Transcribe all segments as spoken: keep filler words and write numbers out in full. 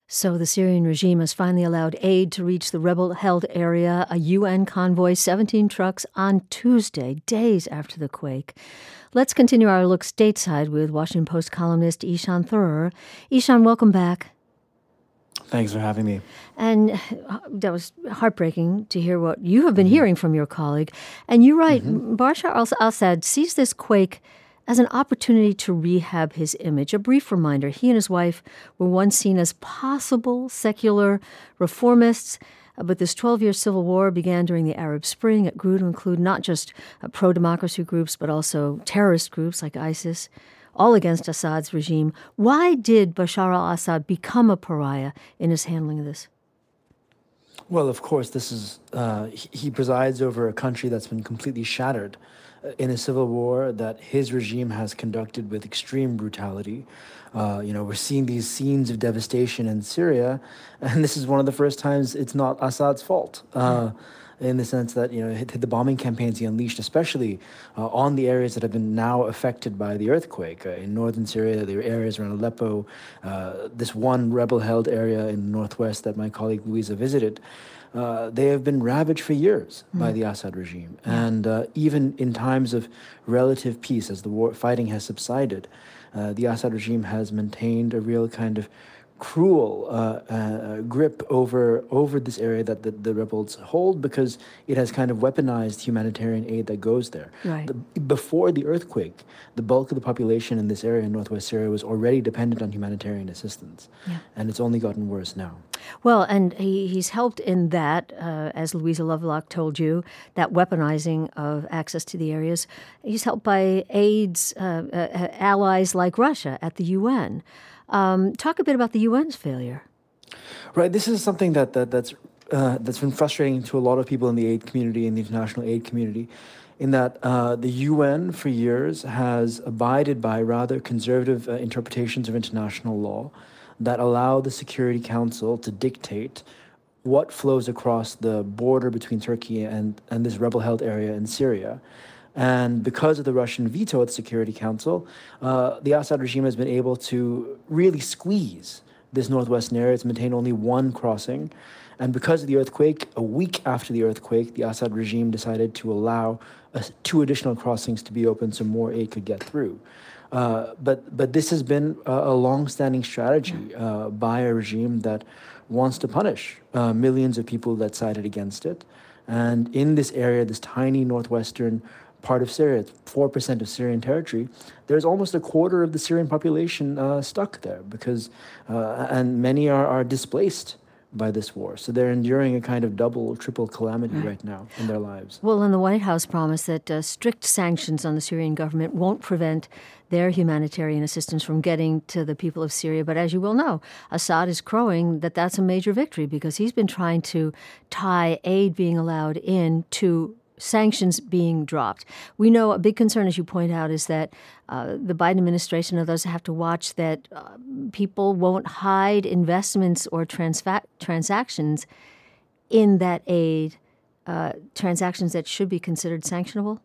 So the Syrian regime has finally allowed aid to reach the rebel-held area, a U N convoy, seventeen trucks on Tuesday, days after the quake. Let's continue our look stateside with Washington Post columnist Ishan Tharoor. Ishan, welcome back. Thanks for having me. And that was heartbreaking to hear what you have been mm-hmm. hearing from your colleague. And you write, mm-hmm. Bashar al-Assad sees this quake as an opportunity to rehab his image. A brief reminder, he and his wife were once seen as possible secular reformists, but this twelve-year civil war began during the Arab Spring. It grew to include not just uh, pro-democracy groups, but also terrorist groups like ISIS, all against Assad's regime. Why did Bashar al-Assad become a pariah in his handling of this? Well, of course, this is uh, he, he presides over a country that's been completely shattered in a civil war that his regime has conducted with extreme brutality. Uh, you know, we're seeing these scenes of devastation in Syria, and this is one of the first times it's not Assad's fault. Uh, in the sense that, you know, the bombing campaigns he unleashed, especially uh, on the areas that have been now affected by the earthquake. Uh, in northern Syria, the areas around Aleppo, uh, this one rebel-held area in the northwest that my colleague Louisa visited, uh, they have been ravaged for years mm. by the Assad regime. Yeah. And uh, even in times of relative peace, as the war fighting has subsided, uh, the Assad regime has maintained a real kind of cruel uh, uh, grip over over this area that the, the rebels hold, because it has kind of weaponized humanitarian aid that goes there. Right. The, before the earthquake, the bulk of the population in this area in northwest Syria was already dependent on humanitarian assistance. Yeah. And it's only gotten worse now. Well, and he, he's helped in that, uh, as Louisa Lovelock told you, that weaponizing of access to the areas. He's helped by aids, uh, uh, allies like Russia at the U N. Um, talk a bit about the U N's failure. Right. This is something that, that that's uh, that's been frustrating to a lot of people in the aid community, in the international aid community, in that uh, the U N for years has abided by rather conservative uh, interpretations of international law that allow the Security Council to dictate what flows across the border between Turkey and, and this rebel-held area in Syria. And because of the Russian veto at the Security Council, uh, the Assad regime has been able to really squeeze this northwestern area. It's maintained only one crossing. And because of the earthquake, a week after the earthquake, the Assad regime decided to allow uh, two additional crossings to be open so more aid could get through. Uh, but but this has been a, a long-standing strategy uh, by a regime that wants to punish uh, millions of people that sided against it. And in this area, this tiny northwestern part of Syria, four percent of Syrian territory, there's almost a quarter of the Syrian population uh, stuck there because, uh, and many are, are displaced by this war. So they're enduring a kind of double, triple calamity right, right now in their lives. Well, and the White House promised that uh, strict sanctions on the Syrian government won't prevent their humanitarian assistance from getting to the people of Syria. But as you well know, Assad is crowing that that's a major victory because he's been trying to tie aid being allowed in to sanctions being dropped. We know a big concern, as you point out, is that uh, the Biden administration and others have to watch that uh, people won't hide investments or transfa- transactions in that aid, uh, transactions that should be considered sanctionable?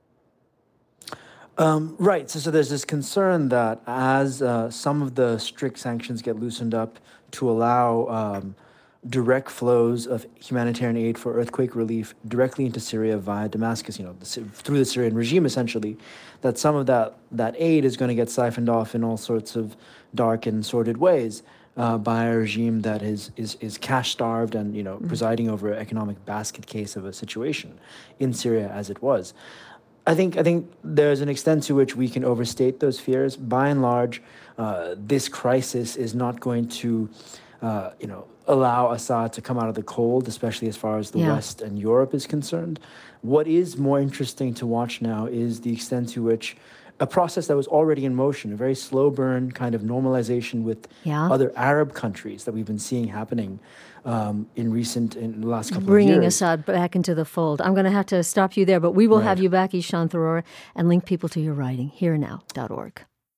Um, right. So, so there's this concern that as uh, some of the strict sanctions get loosened up to allow um, direct flows of humanitarian aid for earthquake relief directly into Syria via Damascus, you know, the, through the Syrian regime, essentially, that some of that, that aid is going to get siphoned off in all sorts of dark and sordid ways uh, by a regime that is is, is cash-starved and, you know, mm-hmm. presiding over an economic basket case of a situation in Syria as it was. I think I think there's an extent to which we can overstate those fears. By and large, uh, this crisis is not going to, uh, you know, allow Assad to come out of the cold, especially as far as the yeah. West and Europe is concerned. What is more interesting to watch now is the extent to which a process that was already in motion, a very slow burn kind of normalization with yeah. other Arab countries that we've been seeing happening um, in recent, in the last couple Bringing of years. Bringing Assad back into the fold. I'm going to have to stop you there, but we will right. have you back, Ishan Tharoor, and link people to your writing, here and now dot org.